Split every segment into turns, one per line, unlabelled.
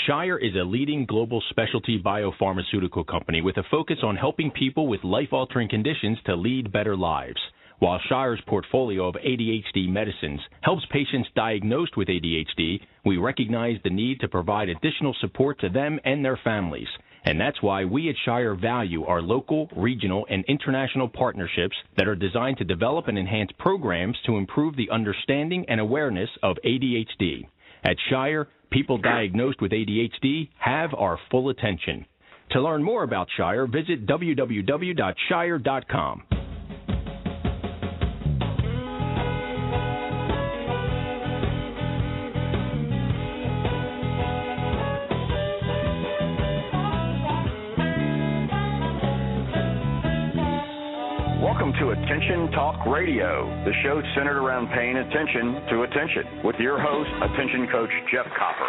Shire is a leading global specialty biopharmaceutical company with a focus on helping people with life-altering conditions to lead better lives. While Shire's portfolio of ADHD medicines helps patients diagnosed with ADHD, we recognize the need to provide additional support to them and their families. And that's why we at Shire value our local, regional, and international partnerships that are designed to develop and enhance programs to improve the understanding and awareness of ADHD. At Shire, people diagnosed with ADHD have our full attention. To learn more about Shire, visit www.shire.com.
Welcome to Attention Talk Radio, the show centered around paying attention to attention, with your host, Attention Coach Jeff Copper.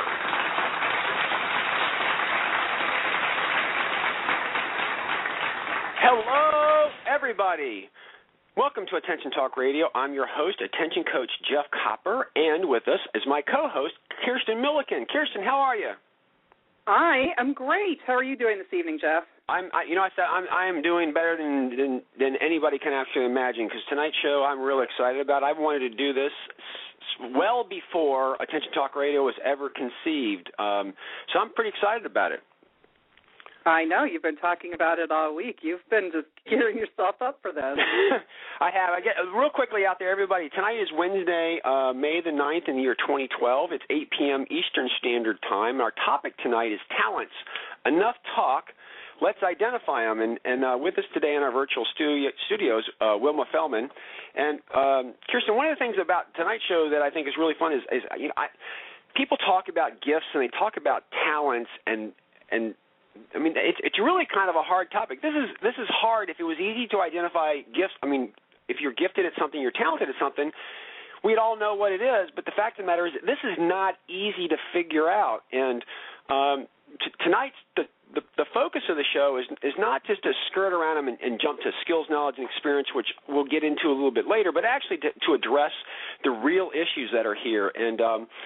Hello, everybody. Welcome to Attention Talk Radio. I'm your host, Attention Coach Jeff Copper, and with us is my co-host, Kirsten Milliken. Kirsten, how are you?
I am great. How are you doing this evening, Jeff?
I am doing better than anybody can actually imagine, because tonight's show I'm real excited about. I've wanted to do this well before Attention Talk Radio was ever conceived, so I'm pretty excited about it.
I know. You've been talking about it all week. You've been just gearing yourself up for this.
I have. I get real quickly out there, everybody. Tonight is Wednesday, May the 9th in the year 2012. It's 8 p.m. Eastern Standard Time. Our topic tonight is talents. Enough talk. Let's identify them. And with us today in our virtual studios, Wilma Feldman. And Kirsten, one of the things about tonight's show that I think is really fun is people talk about gifts and they talk about talents and I mean, it's really kind of a hard topic. This is hard. If it was easy to identify gifts, I mean, if you're gifted at something, you're talented at something, we'd all know what it is. But the fact of the matter is this is not easy to figure out. And tonight's the focus of the show is not just to skirt around them and jump to skills, knowledge, and experience, which we'll get into a little bit later, but actually to address the real issues that are here. And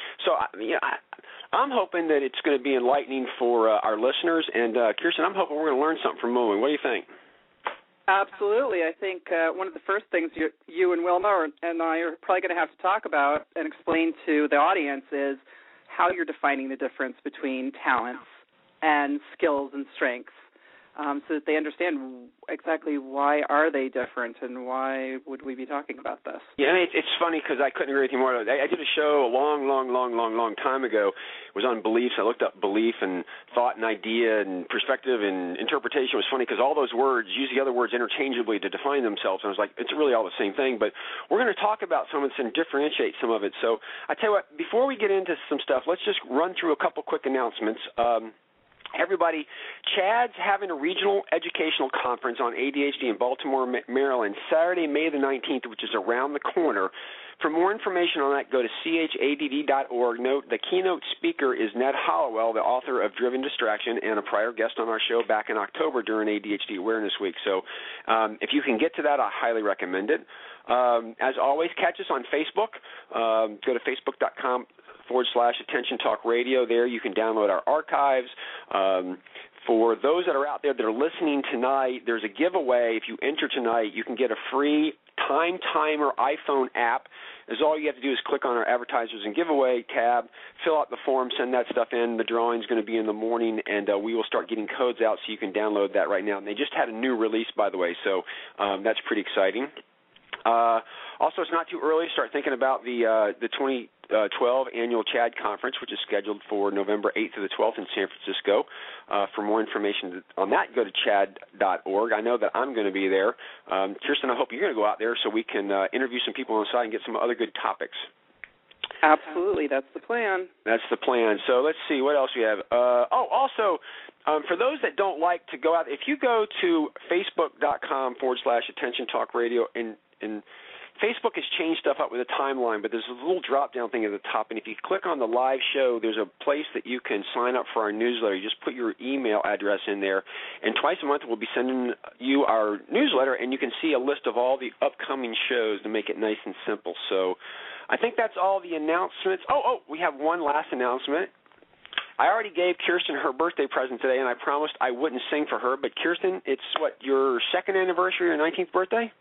I'm hoping that it's going to be enlightening for our listeners. And, Kirsten, I'm hoping we're going to learn something from Wilma. What do you think?
Absolutely. I think one of the first things you and Wilma and I are probably going to have to talk about and explain to the audience is how you're defining the difference between talents and skills and strengths, so that they understand exactly why are they different and why would we be talking about this.
Yeah, it's funny because I couldn't agree with you more. I did a show a long time ago. It was on beliefs. I looked up belief and thought and idea and perspective and interpretation. It was funny because all those words use the other words interchangeably to define themselves. And I was like, it's really all the same thing. But we're going to talk about some of this and differentiate some of it. So I tell you what, before we get into some stuff, let's just run through a couple quick announcements. Everybody, Chad's having a regional educational conference on ADHD in Baltimore, Maryland, Saturday, May the 19th, which is around the corner. For more information on that, go to chadd.org. Note, the keynote speaker is Ned Hollowell, the author of Driven Distraction and a prior guest on our show back in October during ADHD Awareness Week. So if you can get to that, I highly recommend it. As always, catch us on Facebook. Go to facebook.com/Attention Talk Radio. There you can download our archives. For those that are out there that are listening tonight, there's a giveaway. If you enter tonight, you can get a free Time Timer iPhone app. All you have to do is click on our Advertisers and Giveaway tab, fill out the form, send that stuff in. The drawing is going to be in the morning, and we will start getting codes out so you can download that right now. And they just had a new release, by the way, so that's pretty exciting. Also, it's not too early to start thinking about the 2012 annual CHAD conference, which is scheduled for November 8th to the 12th in San Francisco. For more information on that, go to chadd.org. I know that I'm going to be there. Kirsten, I hope you're going to go out there so we can interview some people on the side and get some other good topics.
Absolutely. That's the plan.
That's the plan. So let's see. What else we have? Also, for those that don't like to go out, if you go to facebook.com/Attention Talk Radio, and Facebook has changed stuff up with a timeline, but there's a little drop-down thing at the top, and if you click on the live show, there's a place that you can sign up for our newsletter. You just put your email address in there, and twice a month we'll be sending you our newsletter, and you can see a list of all the upcoming shows to make it nice and simple. So I think that's all the announcements. We have one last announcement. I already gave Kirsten her birthday present today, and I promised I wouldn't sing for her. But Kirsten, it's your second anniversary, your 19th birthday?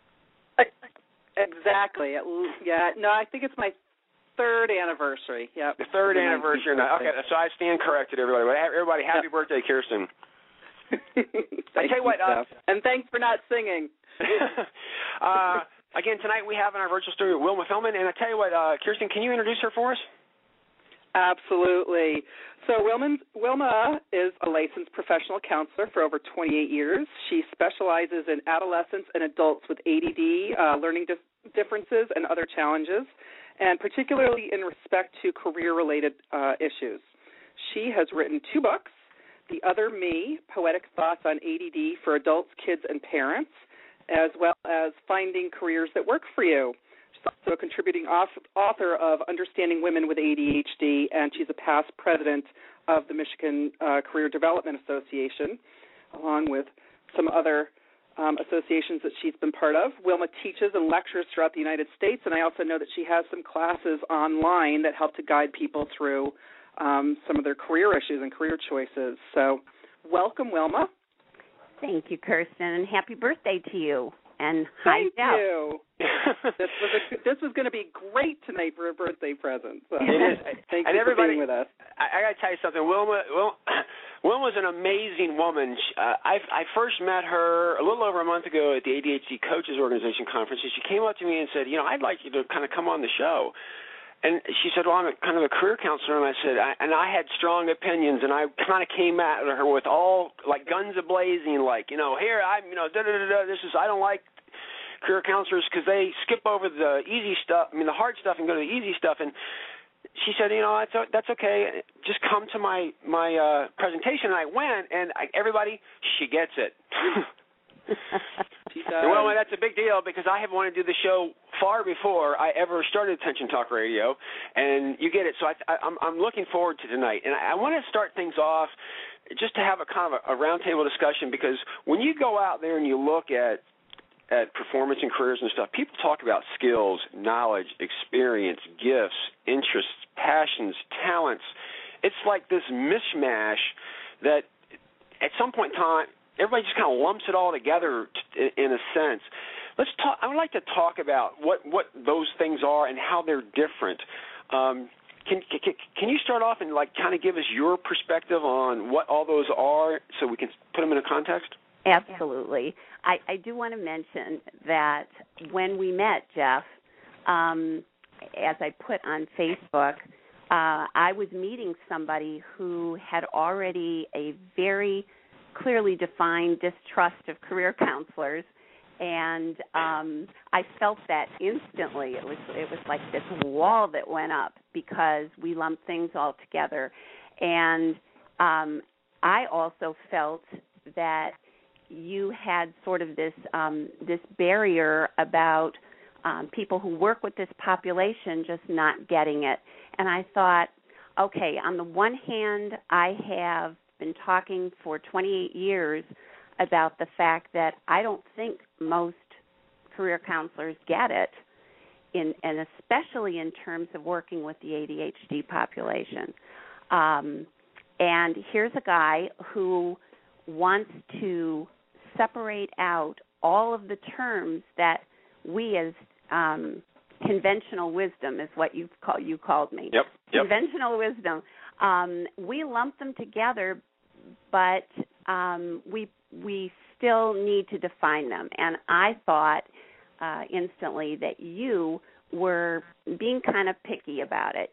Exactly. Yeah. No, I think it's my third anniversary. Yep.
The third anniversary. Okay, so I stand corrected, everybody. Everybody, happy birthday, Kirsten. I tell you what.
And thanks for not singing.
Again, tonight we have in our virtual studio Wilma Feldman, and I tell you what, Kirsten, can you introduce her for us?
Absolutely. So Wilma is a licensed professional counselor for over 28 years. She specializes in adolescents and adults with ADD, learning differences, and other challenges, and particularly in respect to career-related issues. She has written 2 books, The Other Me, Poetic Thoughts on ADD for Adults, Kids, and Parents, as well as Finding Careers That Work for You. She's also a contributing author of Understanding Women with ADHD, and she's a past president of the Michigan Career Development Association, along with some other associations that she's been part of. Wilma teaches and lectures throughout the United States, and I also know that she has some classes online that help to guide people through some of their career issues and career choices. So welcome, Wilma.
Thank you, Kirsten, and happy birthday to you. And hi, Jeff.
Thank you. This was going to be great tonight for a birthday present. So
it is.
Thank you for being with us.
I got to tell you something. Wilma's an amazing woman. I first met her a little over a month ago at the ADHD Coaches Organization conference, and she came up to me and said, I'd like you to kind of come on the show. And she said, well, I'm kind of a career counselor. And I said, I had strong opinions, and I kind of came at her with all, like, guns a-blazing, like, here, this is, I don't like career counselors because they skip over the easy stuff, the hard stuff, and go to the easy stuff. And she said, that's okay. Just come to my presentation. And I went, and everybody, she gets it. Well, that's a big deal because I have wanted to do the show far before I ever started Attention Talk Radio, and you get it. So I'm looking forward to tonight, and I want to start things off just to have a kind of a roundtable discussion, because when you go out there and you look at performance and careers and stuff, people talk about skills, knowledge, experience, gifts, interests, passions, talents. It's like this mishmash that at some point in time everybody just kind of lumps it all together in a sense. Let's talk. I would like to talk about what those things are and how they're different. Can you start off and kind of give us your perspective on what all those are so we can put them in a context?
Absolutely. I do want to mention that when we met, Jeff, as I put on Facebook, I was meeting somebody who had already a very clearly defined distrust of career counselors, and I felt that instantly. It was like this wall that went up because we lumped things all together, and I also felt that you had sort of this barrier about people who work with this population just not getting it. And I thought, okay, on the one hand, I have been talking for 28 years about the fact that I don't think most career counselors get it, and especially in terms of working with the ADHD population. And here's a guy who wants to separate out all of the terms that we as conventional wisdom is what you called me.
Yep.
Conventional wisdom. We lump them together, but we still need to define them. And I thought instantly that you were being kind of picky about it.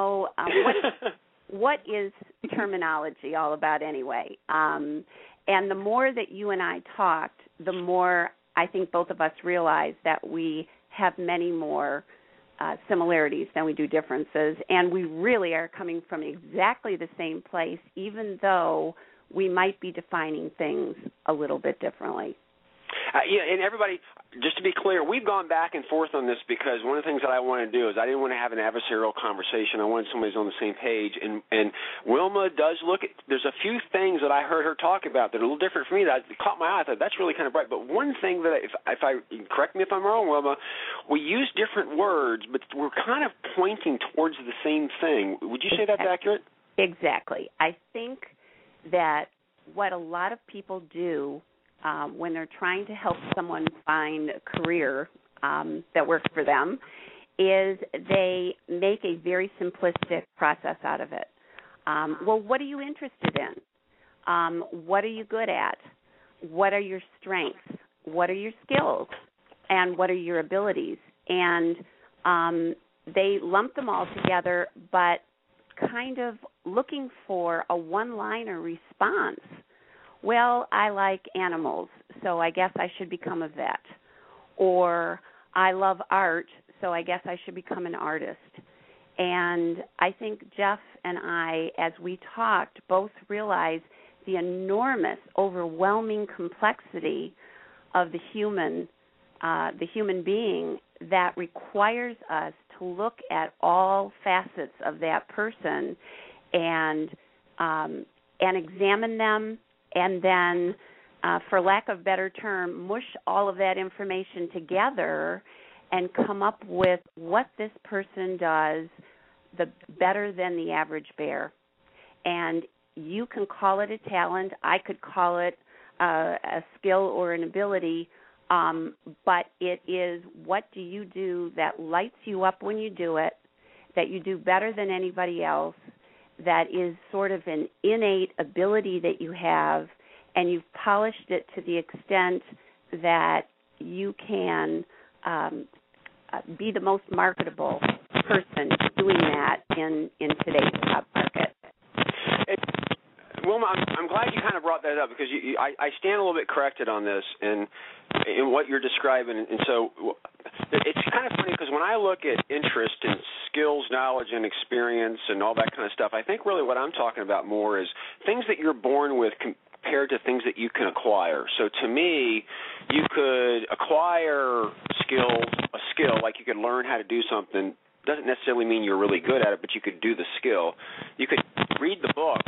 What is terminology all about anyway? And the more that you and I talked, the more I think both of us realized that we have many more similarities than we do differences, and we really are coming from exactly the same place, even though we might be defining things a little bit differently.
And everybody, just to be clear, we've gone back and forth on this because one of the things that I wanted to do is I didn't want to have an adversarial conversation. I wanted somebody who's on the same page. And Wilma does look at – there's a few things that I heard her talk about that are a little different for me that caught my eye. I thought that's really kind of bright. But one thing that if I – correct me if I'm wrong, Wilma, we use different words, but we're kind of pointing towards the same thing. Would you say that's accurate?
Exactly. I think that what a lot of people do when they're trying to help someone find a career that works for them is they make a very simplistic process out of it. Well, what are you interested in? What are you good at? What are your strengths? What are your skills? And what are your abilities? And they lump them all together, but kind of looking for a one-liner response. Well, I like animals, so I guess I should become a vet. Or I love art, so I guess I should become an artist. And I think Jeff and I, as we talked, both realized the enormous, overwhelming complexity of the human being that requires us to look at all facets of that person and examine them, and then, for lack of a better term, mush all of that information together and come up with what this person does better than the average bear. And you can call it a talent. I could call it a skill or an ability, but it is what do you do that lights you up when you do it, that you do better than anybody else, that is sort of an innate ability that you have, and you've polished it to the extent that you can be the most marketable person doing that in today's job market.
Wilma, I'm glad you kind of brought that up, because I stand a little bit corrected on this and in what you're describing. And so it's kind of funny, because when I look at interest and skills, knowledge, and experience and all that kind of stuff, I think really what I'm talking about more is things that you're born with compared to things that you can acquire. So to me, you could acquire a skill, like you could learn how to do something. Doesn't necessarily mean you're really good at it, but you could do the skill. You could read the books,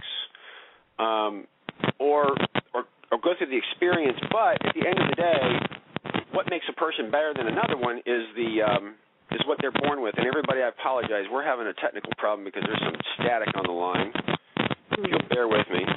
or go through the experience. But at the end of the day, what makes a person better than another one is what they're born with. And everybody, I apologize, we're having a technical problem because there's some static on the line. If you'll bear with me.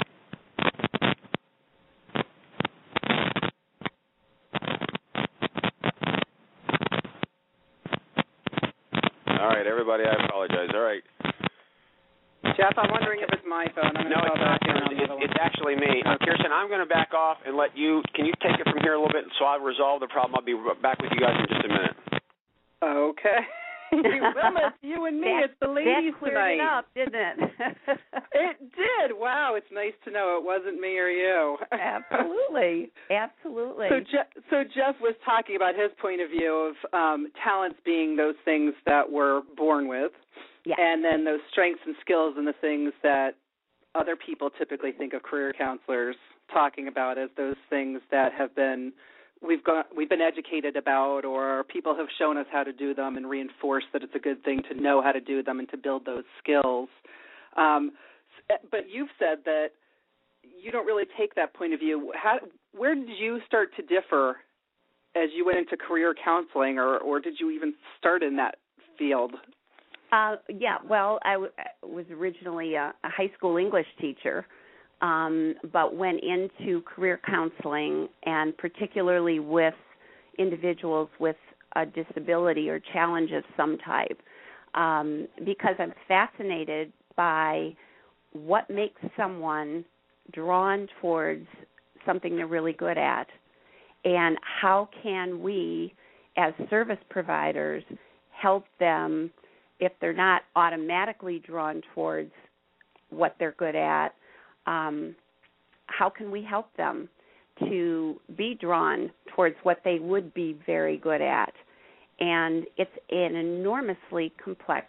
All right, everybody, I apologize. All right.
Jeff, I'm wondering if it's my phone.
No, it's not. It's actually me. Kirsten, I'm going to back off and let you. Can you take it from here a little bit so I'll resolve the problem? I'll be back with you guys in just a minute.
Okay. Wilma, it's you and me. It's the ladies
that cleared
tonight.
It up, didn't it?
It did. Wow, it's nice to know it wasn't me or you.
Absolutely. Absolutely.
So Jeff was talking about his point of view of talents being those things that we're born with,
yes,
and then those strengths and skills and the things that other people typically think of career counselors talking about as those things that have been we've been educated about, or people have shown us how to do them and reinforced that it's a good thing to know how to do them and to build those skills. But you've said that you don't really take that point of view. Where did you start to differ as you went into career counseling, or did you even start in that field?
Yeah, well, I was originally a high school English teacher, but went into career counseling, and particularly with individuals with a disability or challenge of some type, because I'm fascinated by what makes someone drawn towards something they're really good at, and how can we, as service providers, help them if they're not automatically drawn towards what they're good at. How can we help them to be drawn towards what they would be very good at? And it's an enormously complex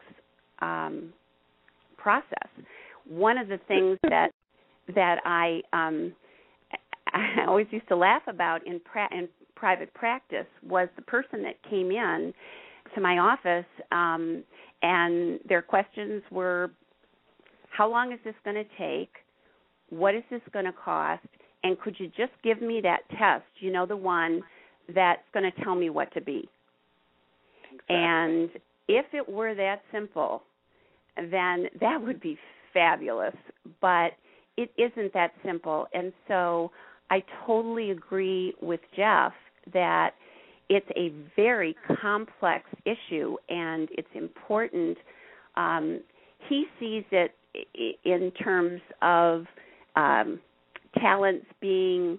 process. One of the things that I always used to laugh about in private practice was the person that came in to my office, and their questions were, how long is this going to take? What is this going to cost? And could you just give me that test, the one that's going to tell me what to be? Exactly. And if it were that simple, then that would be fabulous, but it isn't that simple. And so I totally agree with Jeff that it's a very complex issue, and it's important. He sees it in terms of talents being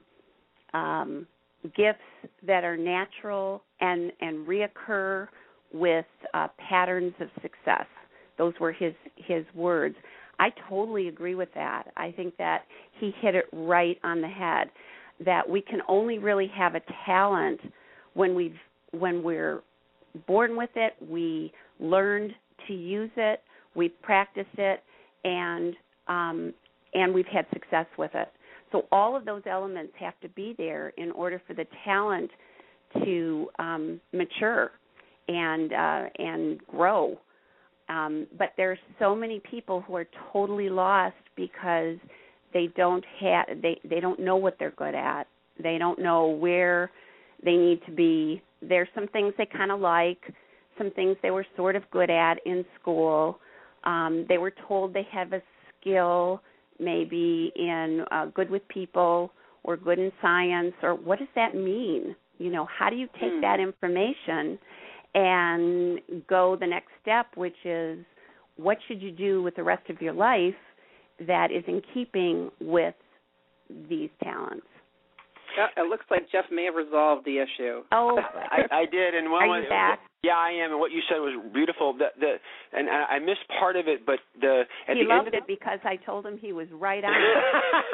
gifts that are natural and reoccur with patterns of success. Those were his words. I totally agree with that. I think that he hit it right on the head, that we can only really have a talent when we're born with it, we learned to use it, we practice it, and we've had success with it. So all of those elements have to be there in order for the talent to mature and grow. But there are so many people who are totally lost because they don't know what they're good at. They don't know where they need to be. There's some things they kind of like, some things they were sort of good at in school. They were told they have a skill, maybe in good with people or good in science, or what does that mean? How do you take that information and go the next step, which is what should you do with the rest of your life that is in keeping with these talents?
It looks like Jeff may have resolved the issue.
Oh,
I did. And
are you back?
Yeah, I am. And what you said was beautiful. And I missed part of it, but
he loved it because I told him he was right on it.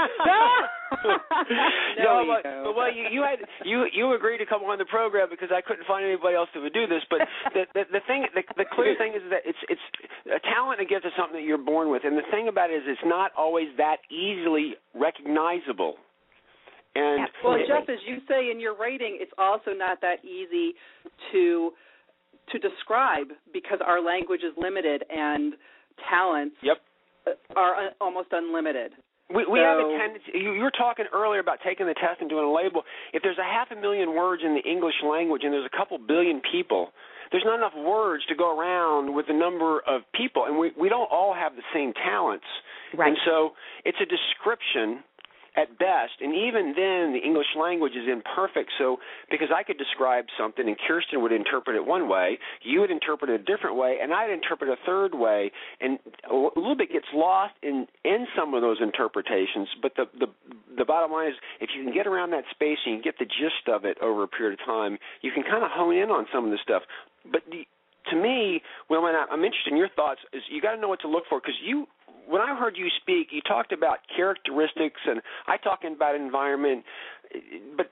You agreed to come on the program because I couldn't find anybody else that would do this. But the clear thing is that it's a talent and a gift is something that you're born with. And the thing about it is it's not always that easily recognizable. And
well, Jeff, as you say in your writing, it's also not that easy to describe because our language is limited and talents are almost unlimited.
We have a tendency. You were talking earlier about taking the test and doing a label. If there's 500,000 words in the English language and there's a couple billion people, there's not enough words to go around with the number of people, and we don't all have the same talents.
Right.
And so it's a description at best, and even then the English language is imperfect, so because I could describe something and Kirsten would interpret it one way, you would interpret it a different way, and I'd interpret a third way, and a little bit gets lost in some of those interpretations, but the bottom line is if you can get around that space and you get the gist of it over a period of time, you can kind of hone in on some of the stuff. But to me, Wilma, I'm interested in your thoughts, is you got to know what to look for, because when I heard you speak, you talked about characteristics, and I talked about environment. But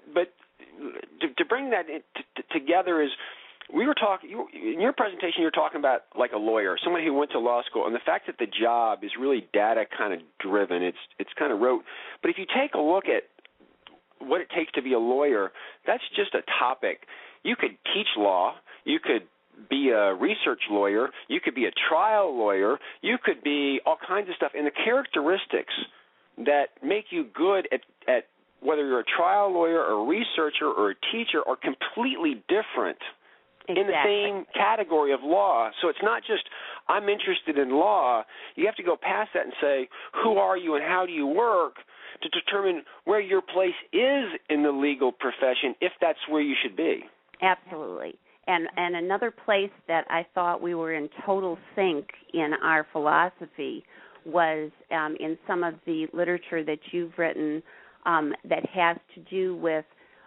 to bring that together is, we were talking in your presentation. You were talking about like a lawyer, someone who went to law school, and the fact that the job is really data kind of driven. It's kind of rote. But if you take a look at what it takes to be a lawyer, that's just a topic. You could teach law. You could be a research lawyer, you could be a trial lawyer, you could be all kinds of stuff. And the characteristics that make you good at whether you're a trial lawyer or a researcher or a teacher are completely different in the same category of law. So it's not just I'm interested in law. You have to go past that and say, who are you and how do you work to determine where your place is in the legal profession, if that's where you should be.
Absolutely. And another place that I thought we were in total sync in our philosophy was in some of the literature that you've written that has to do with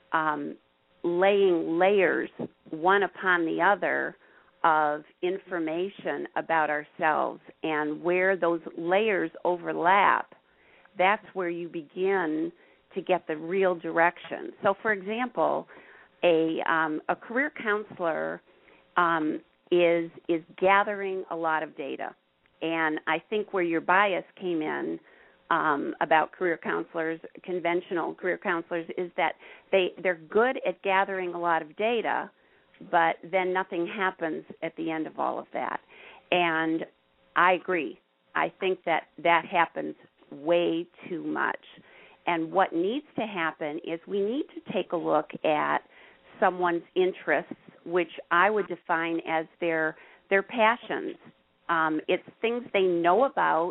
laying layers one upon the other of information about ourselves, and where those layers overlap, that's where you begin to get the real direction. So, for example, a career counselor is gathering a lot of data, and I think where your bias came in about career counselors, conventional career counselors, is that they're good at gathering a lot of data, but then nothing happens at the end of all of that. And I agree. I think that happens way too much. And what needs to happen is we need to take a look at someone's interests, which I would define as their passions. It's things they know about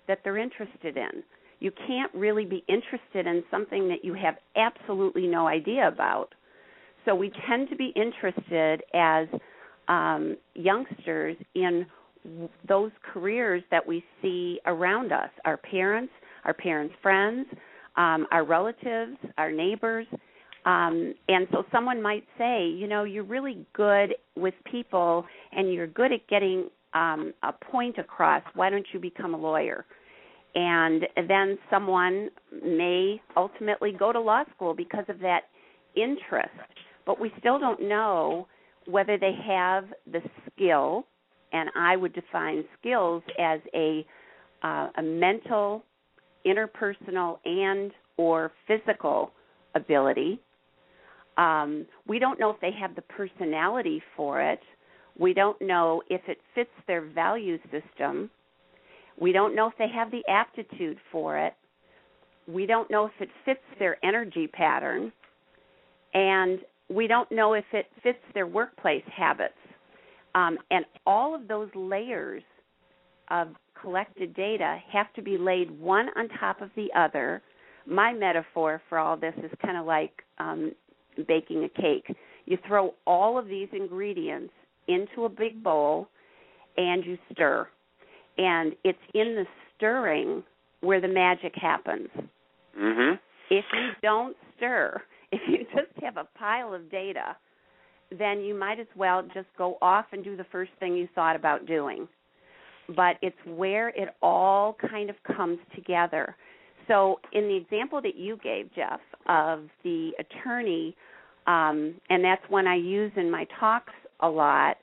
that they're interested in. You can't really be interested in something that you have absolutely no idea about. So we tend to be interested as youngsters in those careers that we see around us, our parents' friends, our relatives, our neighbors. And so someone might say, you're really good with people and you're good at getting a point across. Why don't you become a lawyer? And then someone may ultimately go to law school because of that interest. But we still don't know whether they have the skill, and I would define skills as a mental, interpersonal, and or physical ability. We don't know if they have the personality for it. We don't know if it fits their value system. We don't know if they have the aptitude for it. We don't know if it fits their energy pattern. And we don't know if it fits their workplace habits. And all of those layers of collected data have to be laid one on top of the other. My metaphor for all this is kind of like baking a cake. You throw all of these ingredients into a big bowl and you stir. And it's in the stirring where the magic happens.
Mm-hmm.
If you don't stir, if you just have a pile of data, then you might as well just go off and do the first thing you thought about doing. But it's where it all kind of comes together. So in the example that you gave, Jeff, of the attorney, and that's one I use in my talks a lot,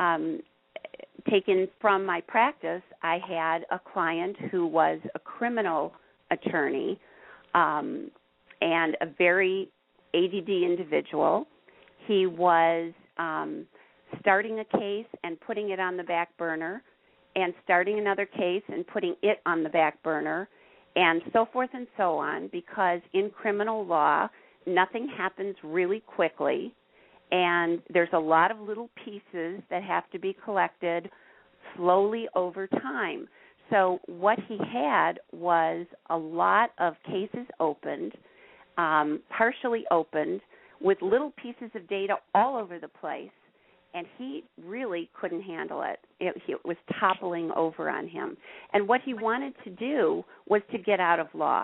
taken from my practice, I had a client who was a criminal attorney and a very ADD individual. He was starting a case and putting it on the back burner, and starting another case and putting it on the back burner, and so forth and so on, because in criminal law, nothing happens really quickly, and there's a lot of little pieces that have to be collected slowly over time. So what he had was a lot of cases opened, partially opened, with little pieces of data all over the place, and he really couldn't handle it. It was toppling over on him. And what he wanted to do was to get out of law.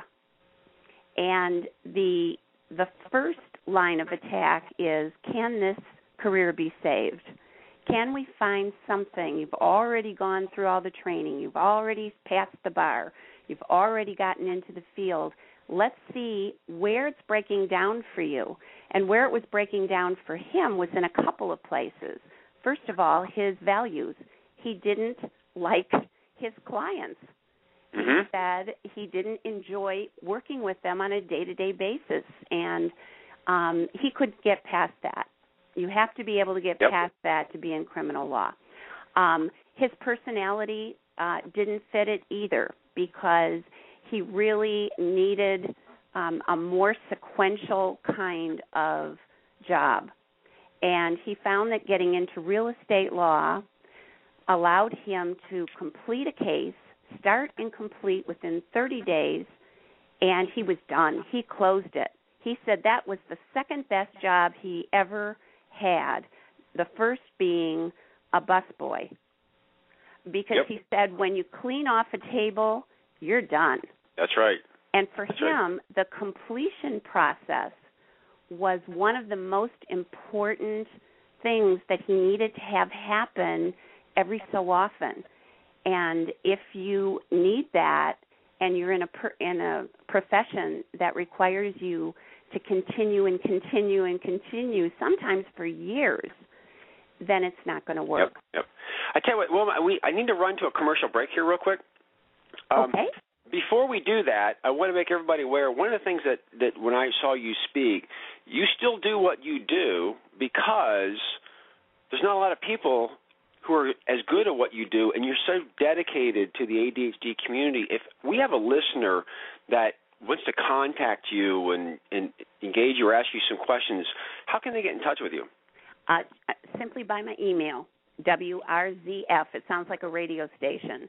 And the first line of attack is, can this career be saved? Can we find something? You've already gone through all the training. You've already passed the bar. You've already gotten into the field. Let's see where it's breaking down for you. And where it was breaking down for him was in a couple of places. First of all, his values. He didn't like his clients. He said he didn't enjoy working with them on a day-to-day basis, and he couldn't get past that. You have to be able to get past that to be in criminal law. His personality didn't fit it either, because he really needed a more sequential kind of job. And he found that getting into real estate law allowed him to complete a case, start and complete within 30 days, and he was done. He closed it. He said that was the second best job he ever had, the first being a busboy. Because he said when you clean off a table, you're done.
That's right.
And for him, the completion process was one of the most important things that he needed to have happen every so often. And if you need that, and you're in a profession that requires you to continue and continue and continue, sometimes for years, then it's not going to work.
Yep. I tell you what, Wilma, I need to run to a commercial break here real quick.
Okay.
Before we do that, I want to make everybody aware, one of the things that when I saw you speak, you still do what you do because there's not a lot of people who are as good at what you do, and you're so dedicated to the ADHD community. If we have a listener that wants to contact you and engage you or ask you some questions, how can they get in touch with you?
Simply by my email, WRZF. It sounds like a radio station.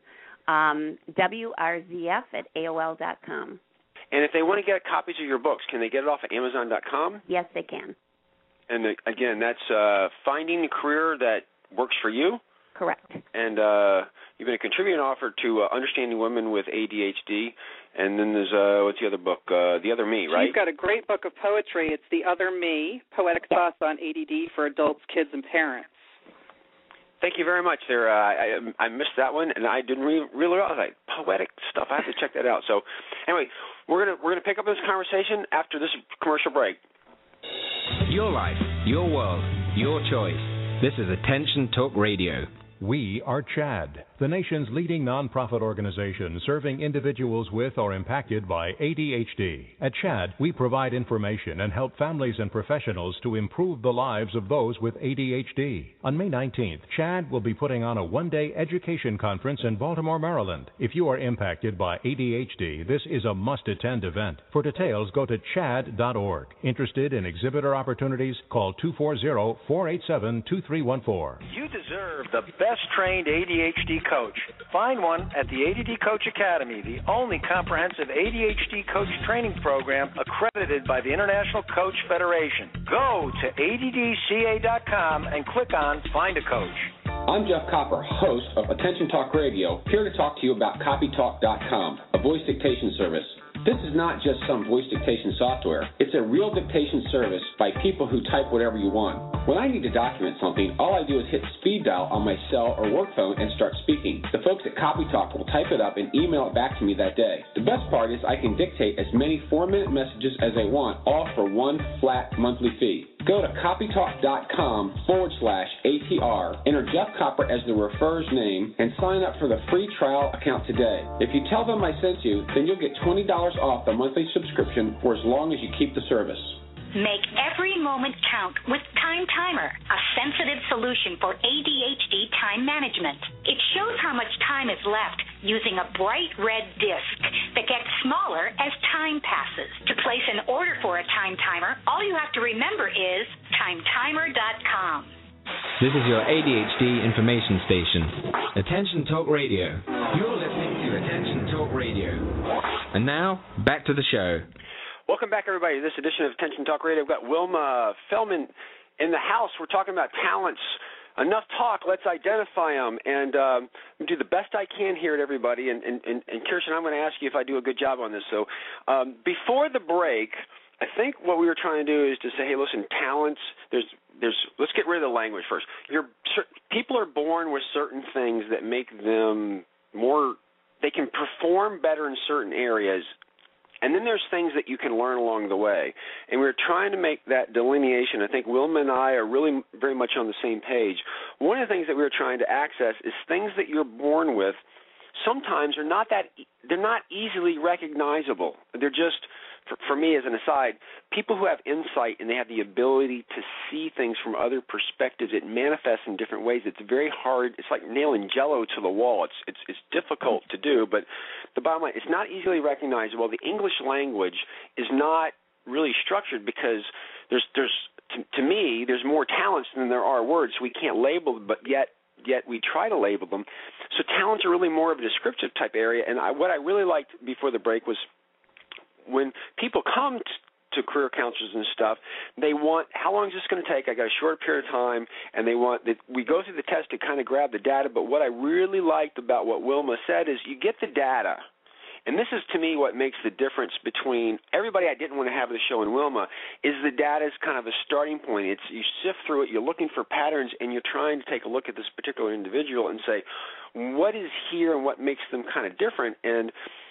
WRZF@AOL.com.
And if they want to get copies of your books, can they get it off of Amazon.com?
Yes, they can.
And again, that's Finding a Career That Works for You?
Correct.
And you've been a contributing author to Understanding Women with ADHD. And then there's, what's the other book? The Other Me, right?
You've got a great book of poetry. It's The Other Me, Poetic Thoughts on ADD for Adults, Kids, and Parents.
Thank you very much. There, I missed that one, and I didn't really realize poetic stuff. I have to check that out. So, anyway, we're gonna pick up this conversation after this commercial break.
Your life, your world, your choice. This is Attention Talk Radio.
We are CHADD, the nation's leading nonprofit organization serving individuals with or impacted by ADHD. At CHADD, we provide information and help families and professionals to improve the lives of those with ADHD. On May 19th, CHADD will be putting on a one-day education conference in Baltimore, Maryland. If you are impacted by ADHD, this is a must-attend event. For details, go to chadd.org. Interested in exhibitor opportunities? Call 240-487-2314.
You deserve the best-trained ADHD coach. Find one at the ADD Coach Academy, the only comprehensive ADHD coach training program accredited by the International Coach Federation. Go to ADDCA.com and click on Find a Coach.
I'm Jeff Copper, host of Attention Talk Radio, here to talk to you about CopyTalk.com, a voice dictation service. This is not just some voice dictation software. It's a real dictation service by people who type whatever you want. When I need to document something, all I do is hit speed dial on my cell or work phone and start speaking. The folks at CopyTalk will type it up and email it back to me that day. The best part is I can dictate as many 4-minute messages as I want, all for one flat monthly fee. Go to copytalk.com/ATR, enter Jeff Copper as the referrer's name, and sign up for the free trial account today. If you tell them I sent you, then you'll get $20 off the monthly subscription for as long as you keep the service.
Make every moment count with Time Timer, a sensitive solution for ADHD time management. It shows how much time is left using a bright red disc that gets smaller as time passes. To place an order for a Time Timer, all you have to remember is timetimer.com.
This is your ADHD information station, Attention Talk Radio. You're listening to Attention Talk Radio. And now, back to the show.
Welcome back, everybody, to this edition of Attention Talk Radio. We've got Wilma Feldman in the house. We're talking about talents. Enough talk. Let's identify them. And do the best I can here at everybody. And Kirsten, I'm going to ask you if I do a good job on this. So before the break, I think what we were trying to do is to say, hey, listen, talents, let's get rid of the language first. People are born with certain things that make them they can perform better in certain areas. And then there's things that you can learn along the way. And we're trying to make that delineation. I think Wilma and I are really very much on the same page. One of the things that we're trying to access is things that you're born with sometimes they're not easily recognizable. They're just, for me as an aside, people who have insight and they have the ability to see things from other perspectives, it manifests in different ways. It's very hard. It's like nailing Jell-O to the wall. It's difficult to do, but the bottom line, it's not easily recognizable. The English language is not really structured because to me, there's more talents than there are words. So we can't label them, but yet we try to label them. So talents are really more of a descriptive type area. And what I really liked before the break was when people come to career counselors and stuff, they want, how long is this going to take? I got a short period of time, and they want that we go through the test to kind of grab the data. But what I really liked about what Wilma said is you get the data. And this is, to me, what makes the difference between everybody I didn't want to have the show and Wilma is the data is kind of a starting point. It's you sift through it, you're looking for patterns, and you're trying to take a look at this particular individual and say, what is here and what makes them kind of different? And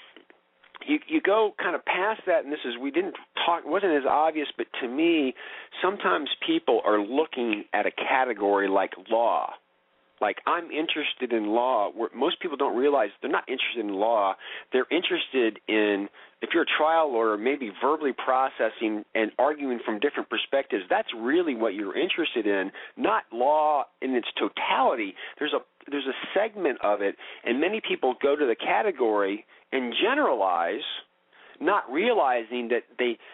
you go kind of past that, and this is, it wasn't as obvious, but to me, sometimes people are looking at a category like law. Like, I'm interested in law, where most people don't realize they're not interested in law. They're interested in, if you're a trial lawyer, maybe verbally processing and arguing from different perspectives. That's really what you're interested in, not law in its totality. There's a segment of it, and many people go to the category and generalize, not realizing that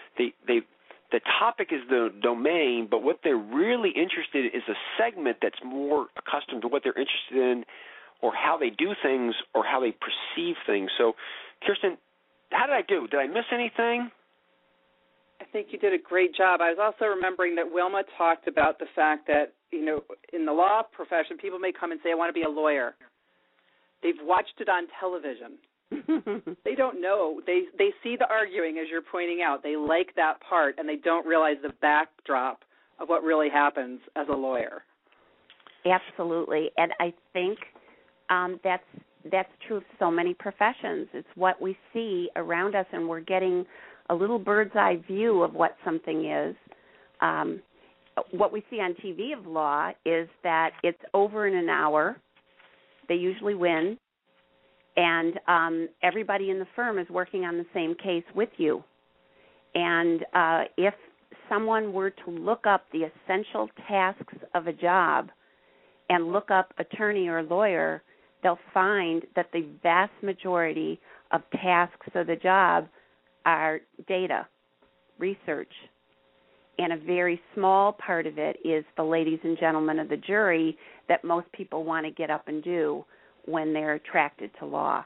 the topic is the domain, but what they're really interested in is a segment that's more accustomed to what they're interested in or how they do things or how they perceive things. So, Kirsten, how did I do? Did I miss anything?
I think you did a great job. I was also remembering that Wilma talked about the fact that, you know, in the law profession, people may come and say, I want to be a lawyer. They've watched it on television. They don't know. They see the arguing, as you're pointing out. They like that part, and they don't realize the backdrop of what really happens as a lawyer.
Absolutely. And I think that's true of so many professions. It's what we see around us, and we're getting a little bird's eye view of what something is. What we see on TV of law is that it's over in an hour. They usually win. And everybody in the firm is working on the same case with you. And if someone were to look up the essential tasks of a job and look up attorney or lawyer, they'll find that the vast majority of tasks of the job are data, research, and a very small part of it is the ladies and gentlemen of the jury that most people want to get up and do when they're attracted to law.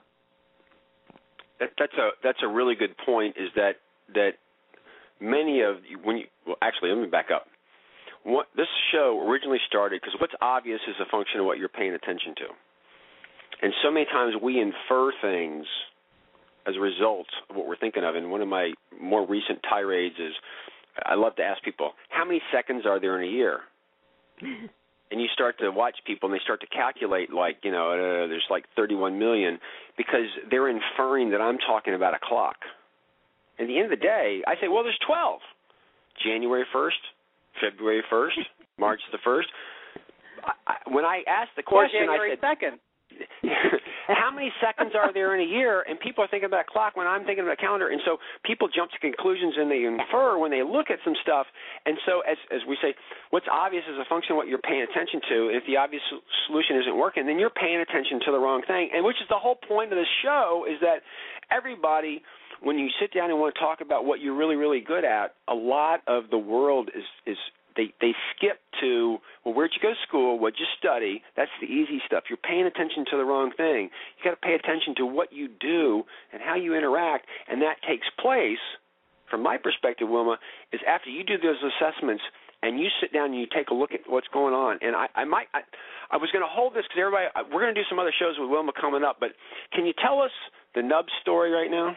That's a really good point. Is that many of you, actually, let me back up. This show originally started because what's obvious is a function of what you're paying attention to, and so many times we infer things as a result of what we're thinking of. And one of my more recent tirades is, I love to ask people, how many seconds are there in a year? And you start to watch people, and they start to calculate, like, there's like 31 million, because they're inferring that I'm talking about a clock. At the end of the day, I say, well, there's 12. January 1st, February 1st, March the 1st. When I asked the question,
I said, 2nd.
How many seconds are there in a year? And people are thinking about a clock when I'm thinking about a calendar. And so people jump to conclusions and they infer when they look at some stuff. And so as we say, what's obvious is a function of what you're paying attention to. If the obvious solution isn't working, then you're paying attention to the wrong thing. And which is the whole point of this show, is that everybody, when you sit down and want to talk about what you're really, really good at, a lot of the world is they skip to, well, where'd you go to school? What'd you study? That's the easy stuff. You're paying attention to the wrong thing. You got to pay attention to what you do and how you interact, and that takes place, from my perspective, Wilma, is after you do those assessments and you sit down and you take a look at what's going on. And I was going to hold this because we're going to do some other shows with Wilma coming up, but can you tell us the Nub story right now?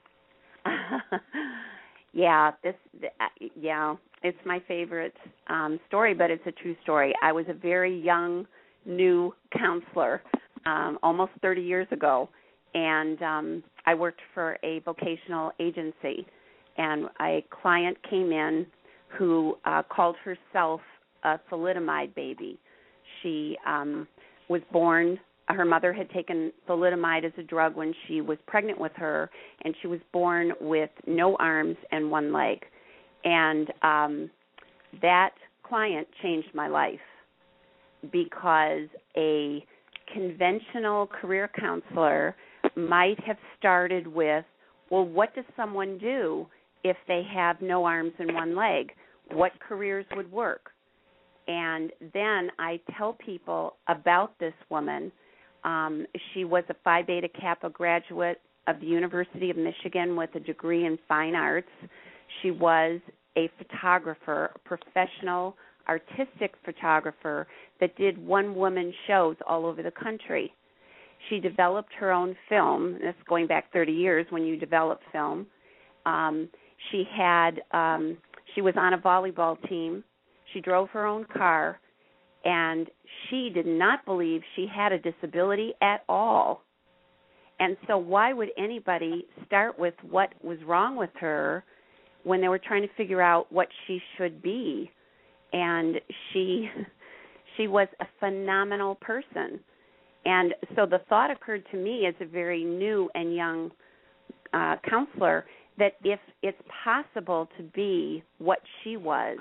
Yeah, it's my favorite story, but it's a true story. I was a very young, new counselor almost 30 years ago, and I worked for a vocational agency, and a client came in who called herself a thalidomide baby. She was born. Her mother had taken thalidomide as a drug when she was pregnant with her, and she was born with no arms and one leg. And that client changed my life, because a conventional career counselor might have started with, well, what does someone do if they have no arms and one leg? What careers would work? And then I tell people about this woman. She was a Phi Beta Kappa graduate of the University of Michigan with a degree in fine arts. She was a photographer, a professional artistic photographer that did one-woman shows all over the country. She developed her own film. That's going back 30 years when you develop film. She was on a volleyball team. She drove her own car, and she did not believe she had a disability at all. And so why would anybody start with what was wrong with her when they were trying to figure out what she should be? And she was a phenomenal person. And so the thought occurred to me as a very new and young counselor that if it's possible to be what she was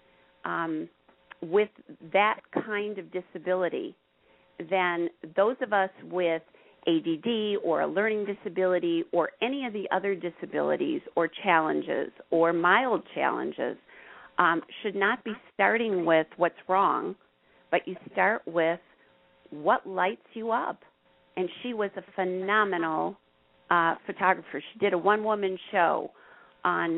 with that kind of disability, then those of us with ADD or a learning disability or any of the other disabilities or challenges or mild challenges should not be starting with what's wrong, but you start with what lights you up. and she was a phenomenal photographer. She did a one-woman show on,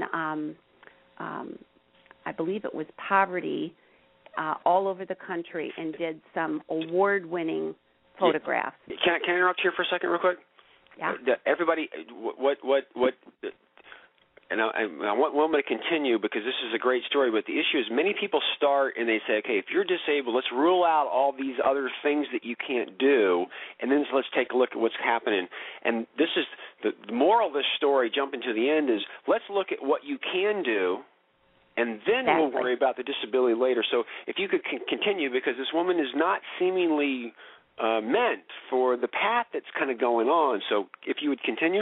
I believe it was poverty, all over the country, and did some award-winning photographs.
Can I interrupt here for a second real quick?
Yeah.
Everybody, and I want Wilma to continue because this is a great story, but the issue is many people start and they say, okay, if you're disabled, let's rule out all these other things that you can't do, and then let's take a look at what's happening. And this is the moral of this story, jumping to the end, is let's look at what you can do, and then we'll worry about the disability later. So if you could continue, because this woman is not seemingly meant for the path that's kind of going on. So if you would continue.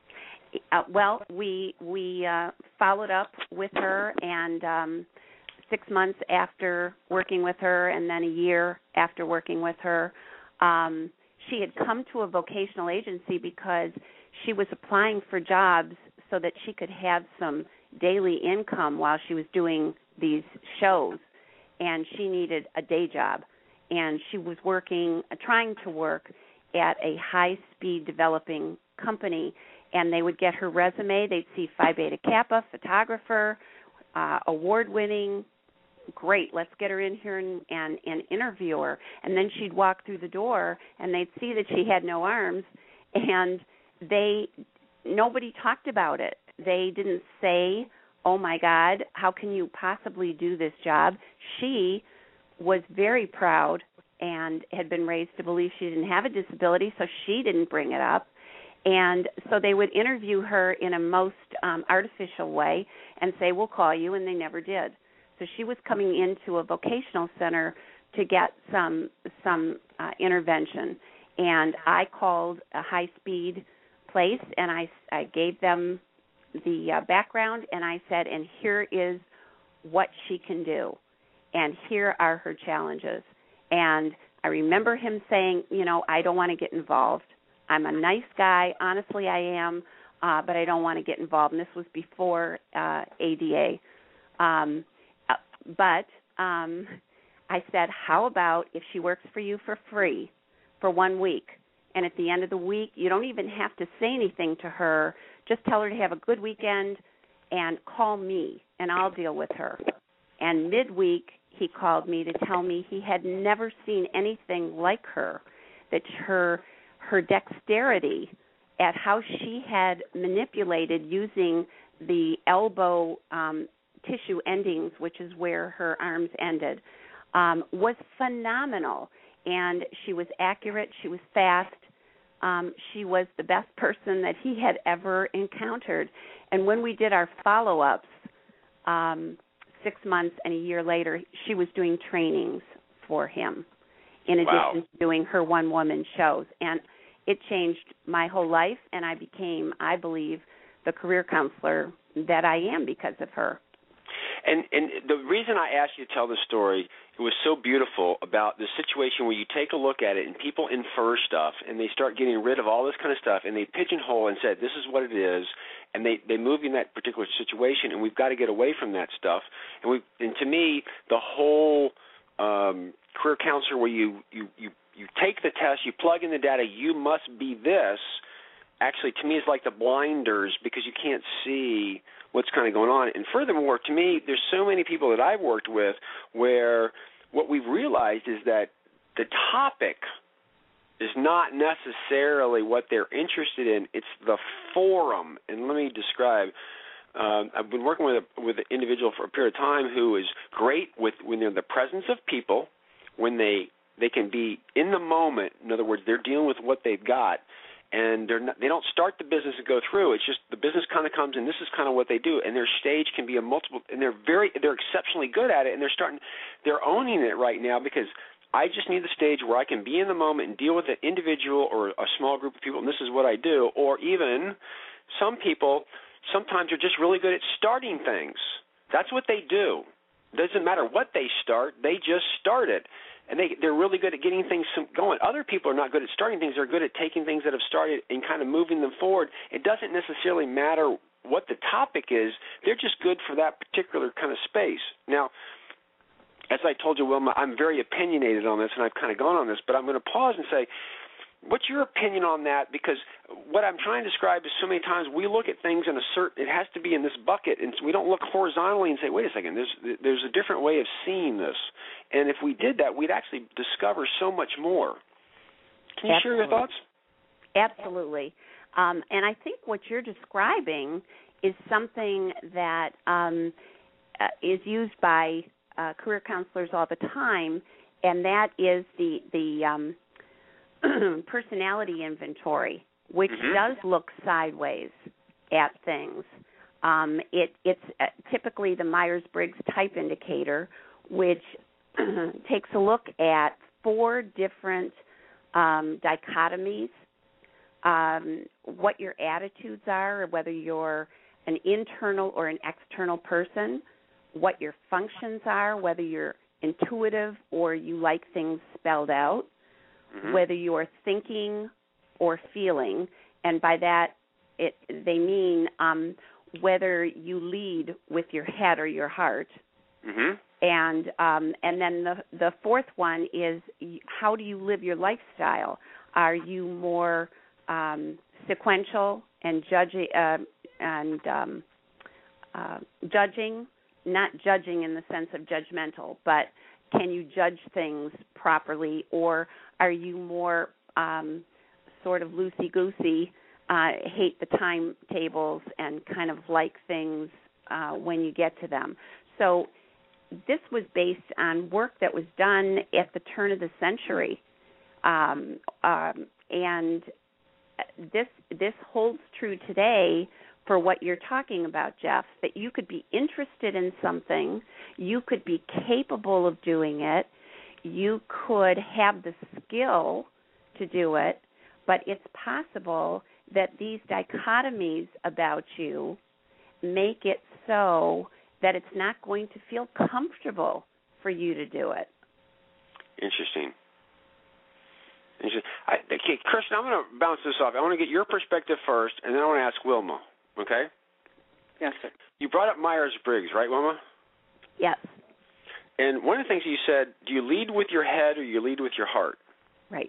Well, we followed up with her, and 6 months after working with her, and then a year after working with her, she had come to a vocational agency because she was applying for jobs so that she could have some daily income while she was doing these shows, and she needed a day job. And she was trying to work at a high-speed developing company, and they would get her resume. They'd see Phi Beta Kappa, photographer, award-winning. Great, let's get her in here and interview her. And then she'd walk through the door, and they'd see that she had no arms, and nobody talked about it. They didn't say, oh, my God, how can you possibly do this job? She was very proud and had been raised to believe she didn't have a disability, so she didn't bring it up. And so they would interview her in a most artificial way and say, we'll call you, and they never did. So she was coming into a vocational center to get some intervention. And I called a high-speed place, and I gave them the background, and I said, and here is what she can do, and here are her challenges. And I remember him saying, I don't want to get involved. I'm a nice guy. Honestly, I am, but I don't want to get involved. And this was before ADA. But I said, how about if she works for you for free for 1 week? And at the end of the week, you don't even have to say anything to her. Just tell her to have a good weekend and call me, and I'll deal with her. And midweek, he called me to tell me he had never seen anything like her, that her dexterity at how she had manipulated using the elbow tissue endings, which is where her arms ended, was phenomenal. And she was accurate. She was fast. She was the best person that he had ever encountered. And when we did our follow-ups, 6 months and a year later, she was doing trainings for him in addition to doing her one-woman shows. And it changed my whole life, and I became, I believe, the career counselor that I am because of her.
And the reason I asked you to tell the story, it was so beautiful about the situation where you take a look at it and people infer stuff and they start getting rid of all this kind of stuff and they pigeonhole and said, this is what it is, and they move in that particular situation, and we've got to get away from that stuff. And to me, the whole career counselor where you take the test, you plug in the data, you must be this, actually to me is like the blinders because you can't see what's kind of going on. And furthermore, to me, there's so many people that I've worked with where what we've realized is that the topic is not necessarily what they're interested in. It's the forum. And let me describe. I've been working with an individual for a period of time who is great when they're in the presence of people, when they can be in the moment. In other words, they're dealing with what they've got. And they don't start the business and go through. It's just the business kind of comes, and this is kind of what they do. And their stage can be a multiple, and they're exceptionally good at it. And they're owning it right now because I just need the stage where I can be in the moment and deal with an individual or a small group of people, and this is what I do. Or even some people sometimes are just really good at starting things. That's what they do. It doesn't matter what they start; they just start it. And they're really good at getting things going. Other people are not good at starting things. They're good at taking things that have started and kind of moving them forward. It doesn't necessarily matter what the topic is. They're just good for that particular kind of space. Now, as I told you, Wilma, I'm very opinionated on this, and I've kind of gone on this, but I'm going to pause and say What's your opinion on that? Because what I'm trying to describe is so many times we look at things in a certain, it has to be in this bucket, and we don't look horizontally and say, wait a second, there's a different way of seeing this. And if we did that, we'd actually discover so much more. Can you share your thoughts?
Absolutely. And I think what you're describing is something that is used by career counselors all the time, and that is the personality inventory, which does look sideways at things. It's typically the Myers-Briggs Type Indicator, which takes a look at 4 different dichotomies, what your attitudes are, whether you're an internal or an external person, what your functions are, whether you're intuitive or you like things spelled out, whether you are thinking or feeling, and by that they mean whether you lead with your head or your heart. And then the 4th one is how do you live your lifestyle? Are you more sequential and judging, not judging in the sense of judgmental, but can you judge things properly, or are you more sort of loosey-goosey, hate the timetables and kind of like things when you get to them? So this was based on work that was done at the turn of the century, and this holds true today for what you're talking about, Jeff, that you could be interested in something, you could be capable of doing it, you could have the skill to do it, but it's possible that these dichotomies about you make it so that it's not going to feel comfortable for you to do it.
Interesting. Okay, Kirsten, I'm going to bounce this off. I want to get your perspective first, and then I want to ask Wilma, okay?
Yes, sir.
You brought up Myers-Briggs, right, Wilma?
Yes.
And one of the things you said, do you lead with your head or you lead with your heart?
Right.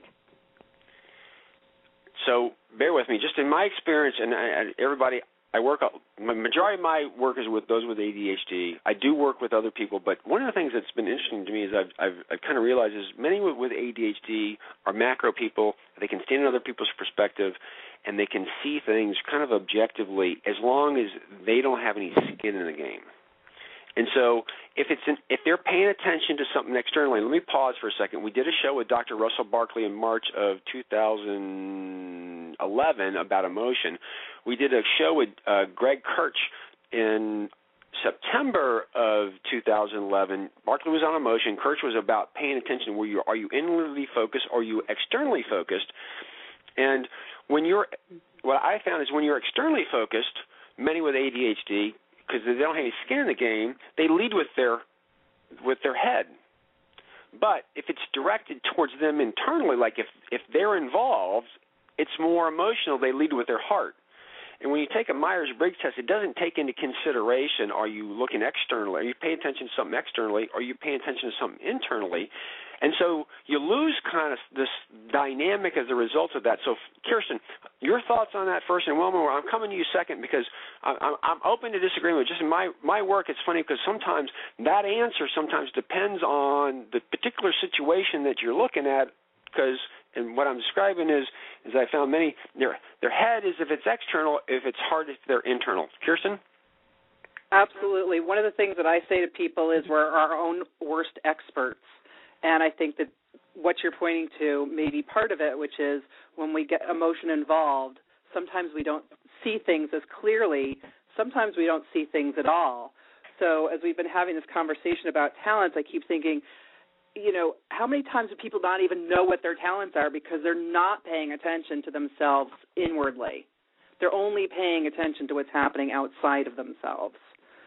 So bear with me. Just in my experience, and everybody, majority of my work is with those with ADHD. I do work with other people, but one of the things that's been interesting to me is I've kind of realized is many with ADHD are macro people. They can stand in other people's perspective, and they can see things kind of objectively as long as they don't have any skin in the game. And so if they're paying attention to something externally, let me pause for a second. We did a show with Dr. Russell Barkley in March of 2011 about emotion. We did a show with Greg Kirch in September of 2011. Barkley was on emotion. Kirch was about paying attention. Are you inwardly focused or are you externally focused? And what I found is when you're externally focused, many with ADHD, because they don't have any skin in the game, they lead with their head. But if it's directed towards them internally, like if they're involved, it's more emotional, they lead with their heart. And when you take a Myers-Briggs test, it doesn't take into consideration, are you looking externally, are you paying attention to something externally, or are you paying attention to something internally? And so you lose kind of this dynamic as a result of that. So, Kirsten, your thoughts on that first, and Wilma, I'm coming to you second because I'm open to disagreement. Just in my work, it's funny because sometimes that answer sometimes depends on the particular situation that you're looking at because and what I'm describing is I found many, their head is if it's external, if it's heart, if they're internal. Kirsten?
Absolutely. One of the things that I say to people is we're our own worst experts. And I think that what you're pointing to may be part of it, which is when we get emotion involved, sometimes we don't see things as clearly. Sometimes we don't see things at all. So as we've been having this conversation about talents, I keep thinking, how many times do people not even know what their talents are because they're not paying attention to themselves inwardly? They're only paying attention to what's happening outside of themselves.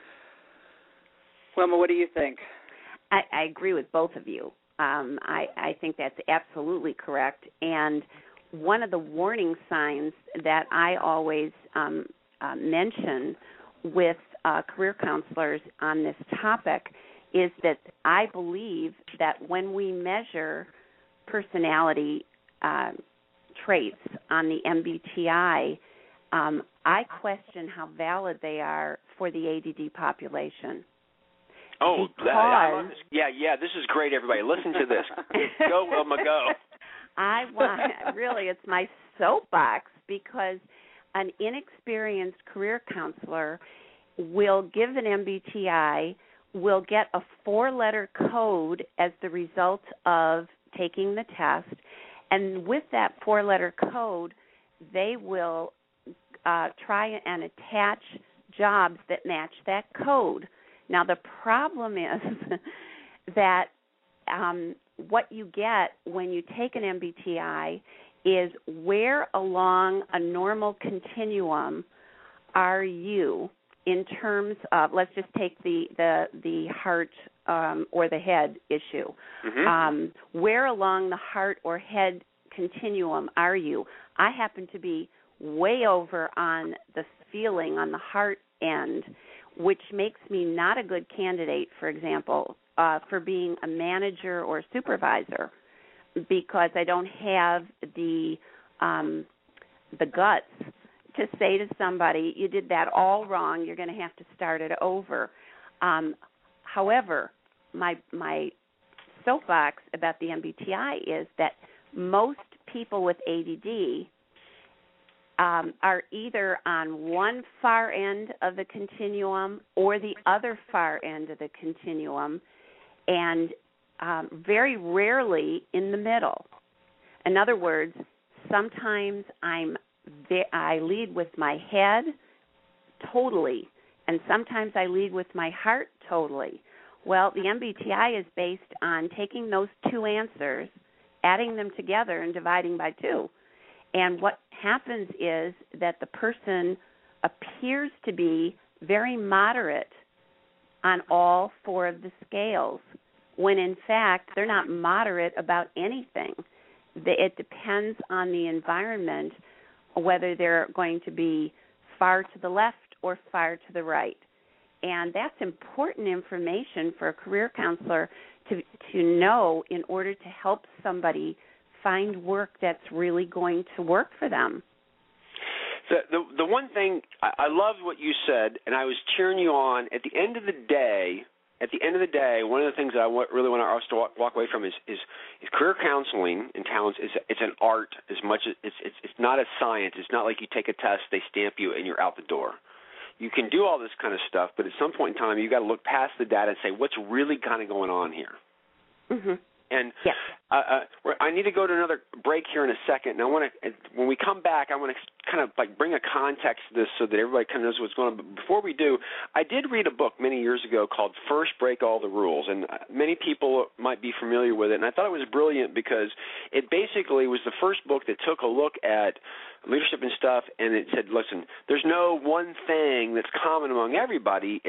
Wilma, what do you think?
I agree with both of you. I think that's absolutely correct. And one of the warning signs that I always mention with career counselors on this topic is that I believe that when we measure personality traits on the MBTI, I question how valid they are for the ADD population.
Oh, this is great, everybody. Listen to this. Go, Wilma, go.
Really, it's my soapbox, because an inexperienced career counselor will give an MBTI, will get a 4-letter code as the result of taking the test, and with that 4-letter code, they will try and attach jobs that match that code. Now, the problem is that what you get when you take an MBTI is where along a normal continuum are you in terms of, let's just take the heart or the head issue. Mm-hmm. Where along the heart or head continuum are you? I happen to be way over on the feeling on the heart end, which makes me not a good candidate, for example, for being a manager or supervisor, because I don't have the guts to say to somebody, you did that all wrong, you're going to have to start it over. However, my soapbox about the MBTI is that most people with ADD are either on one far end of the continuum or the other far end of the continuum, and very rarely in the middle. In other words, sometimes I lead with my head totally, and sometimes I lead with my heart totally. Well, the MBTI is based on taking those two answers, adding them together, and dividing by 2. And what happens is that the person appears to be very moderate on all 4 of the scales, when in fact they're not moderate about anything. It depends on the environment whether they're going to be far to the left or far to the right. And that's important information for a career counselor to know in order to help somebody find work that's really going to work for them.
The one thing, I loved what you said, and I was cheering you on. At the end of the day, one of the things that I really want us to walk away from is career counseling and talents. It's an art as much as it's not a science. It's not like you take a test, they stamp you, and you're out the door. You can do all this kind of stuff, but at some point in time, you've got to look past the data and say, what's really kind of going on here?
Mm-hmm.
And I need to go to another break here in a second. And I want to, when we come back, I want to kind of like bring a context to this so that everybody kind of knows what's going on. But before we do, I did read a book many years ago called First Break All the Rules, and many people might be familiar with it. And I thought it was brilliant because it basically was the first book that took a look at leadership and stuff, and it said, listen, there's no one thing that's common among everybody.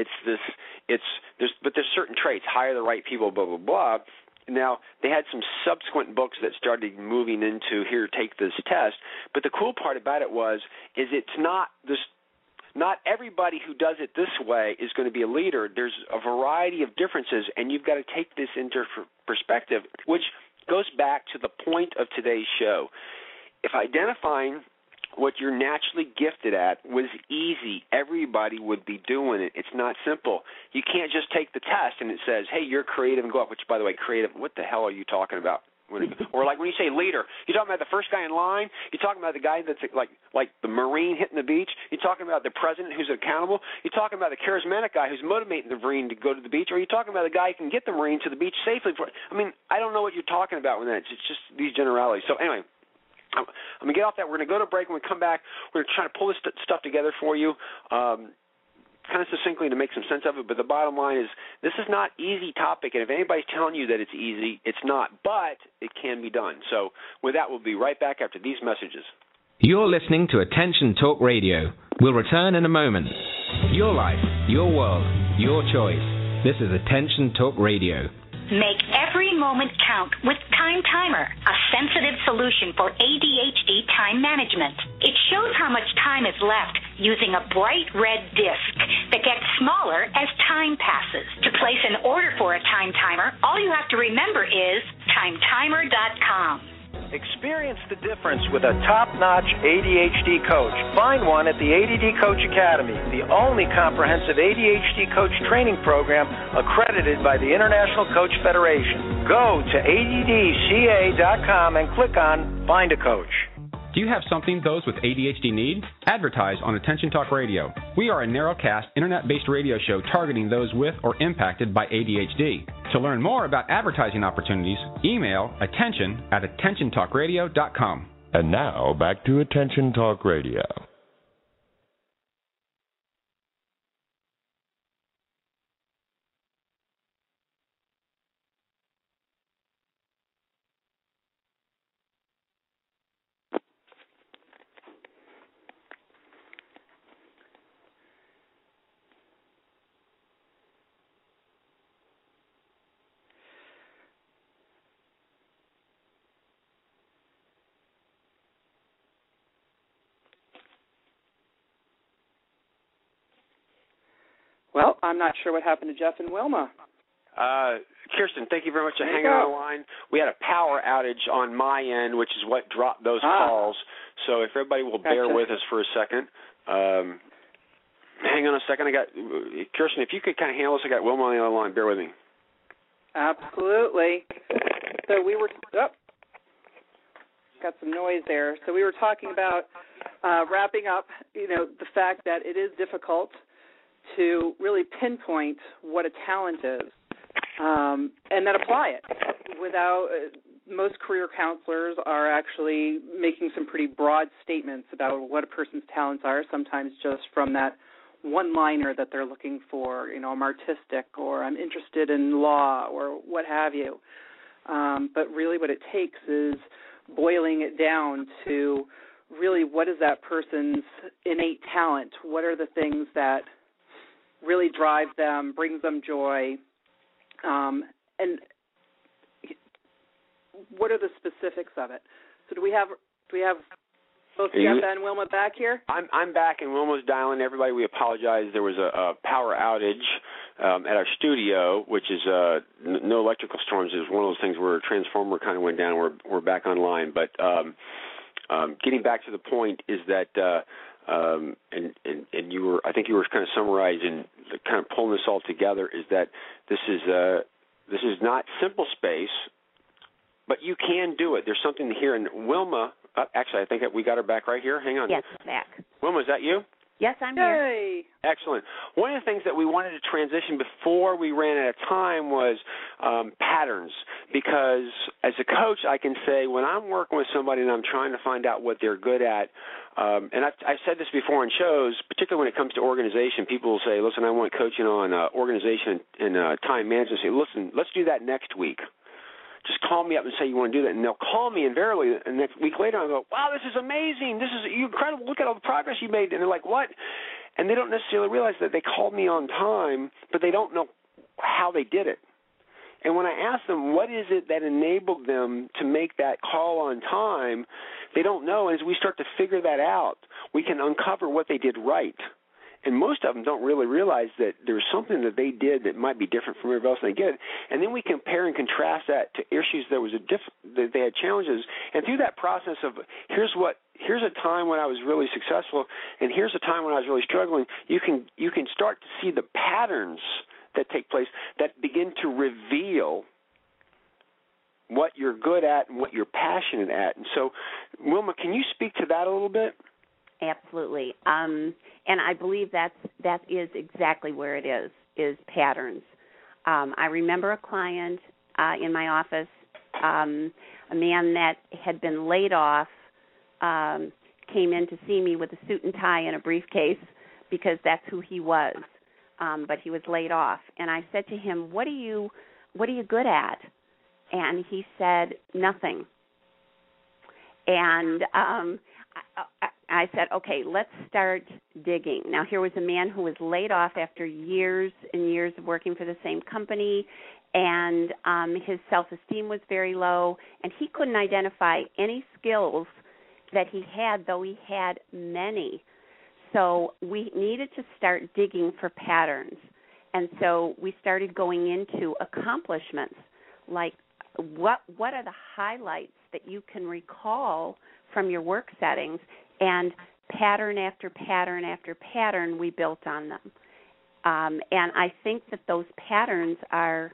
But there's certain traits, hire the right people, blah, blah, blah. Now, they had some subsequent books that started moving into, here, take this test. But the cool part about it is it's not this. Not everybody who does it this way is going to be a leader. There's a variety of differences, and you've got to take this into perspective, which goes back to the point of today's show. If identifying what you're naturally gifted at was easy, everybody would be doing it. It's not simple. You can't just take the test and it says, hey, you're creative and go up, which, by the way, creative, what the hell are you talking about? Or like when you say leader, you're talking about the first guy in line? You're talking about the guy that's like the Marine hitting the beach? You're talking about the president who's accountable? You're talking about the charismatic guy who's motivating the Marine to go to the beach? Or are you talking about the guy who can get the Marine to the beach safely? I mean, I don't know what you're talking about with that. It's just these generalities. So anyway, I'm going to get off that. We're going to go to break. When we come back, we're going to try to pull this stuff together for you kind of succinctly to make some sense of it. But the bottom line is this is not an easy topic, and if anybody's telling you that it's easy, it's not. But it can be done. So with that, we'll be right back after these messages.
You're listening to Attention Talk Radio. We'll return in a moment. Your life, your world, your choice. This is Attention Talk Radio.
Make every moment count with Time Timer, a sensitive solution for ADHD time management. It shows how much time is left using a bright red disc that gets smaller as time passes. To place an order for a Time Timer, all you have to remember is timetimer.com.
Experience the difference with a top-notch ADHD coach. Find one at the ADD Coach Academy, the only comprehensive ADHD coach training program accredited by the International Coach Federation. Go to addca.com and click on Find a Coach.
Do you have something those with ADHD need? Advertise on Attention Talk Radio. We are a narrowcast, internet-based radio show targeting those with or impacted by ADHD. To learn more about advertising opportunities, email attention@attentiontalkradio.com.
And now, back to Attention Talk Radio.
Well, I'm not sure what happened to Jeff and Wilma.
Kirsten, thank you very much for hanging on the line. We had a power outage on my end, which is what dropped those calls. So if everybody will bear with us for a second. Hang on a second. Kirsten, if you could kind of handle this, I got Wilma on the other line. Bear with me.
Absolutely. So we were got some noise there. So we were talking about wrapping up, the fact that it is difficult to really pinpoint what a talent is, and then apply it. Without most career counselors are actually making some pretty broad statements about what a person's talents are, sometimes just from that one-liner that they're looking for, I'm artistic or I'm interested in law or what have you. But really what it takes is boiling it down to really what is that person's innate talent? What are the things that really drive them, brings them joy, and what are the specifics of it? So do we have both Jeff and Wilma back here?
I'm back, and Wilma's dialing. Everybody, we apologize. There was a power outage at our studio, which is no electrical storms. It was one of those things where a transformer kind of went down. We're back online, but getting back to the point is that. And I think you were kind of summarizing, kind of pulling this all together, is that this is not simple space, but you can do it. There's something here. And Wilma, actually, I think we got her back right here. Hang on.
Yes, back.
Wilma, is that you?
Yes, I'm here.
Yay.
Excellent. One of the things that we wanted to transition before we ran out of time was patterns, because as a coach, I can say when I'm working with somebody and I'm trying to find out what they're good at, and I've said this before in shows, particularly when it comes to organization, people will say, listen, I want coaching on organization and time management. Say, listen, let's do that next week. Just call me up and say you want to do that, and they'll call me invariably. And next week later, I'll go, wow, this is amazing. This is incredible. Look at all the progress you made. And they're like, what? And they don't necessarily realize that they called me on time, but they don't know how they did it. And when I ask them what is it that enabled them to make that call on time, they don't know. And as we start to figure that out, we can uncover what they did right. And most of them don't really realize that there's something that they did that might be different from everybody else, and they get it. And then we compare and contrast that to issues that they had challenges. And through that process of here's a time when I was really successful, and here's a time when I was really struggling, you can start to see the patterns that take place that begin to reveal what you're good at and what you're passionate at. And so, Wilma, can you speak to that a little bit?
Absolutely. And I believe that is exactly where it is patterns. I remember a client in my office, a man that had been laid off, came in to see me with a suit and tie and a briefcase because that's who he was. But he was laid off. And I said to him, what are you good at? And he said, nothing. And I said, okay, let's start digging. Now, here was a man who was laid off after years and years of working for the same company, and his self-esteem was very low, and he couldn't identify any skills that he had, though he had many. So we needed to start digging for patterns. And so we started going into accomplishments, like what are the highlights that you can recall from your work settings, and pattern after pattern after pattern, we built on them. And I think that those patterns are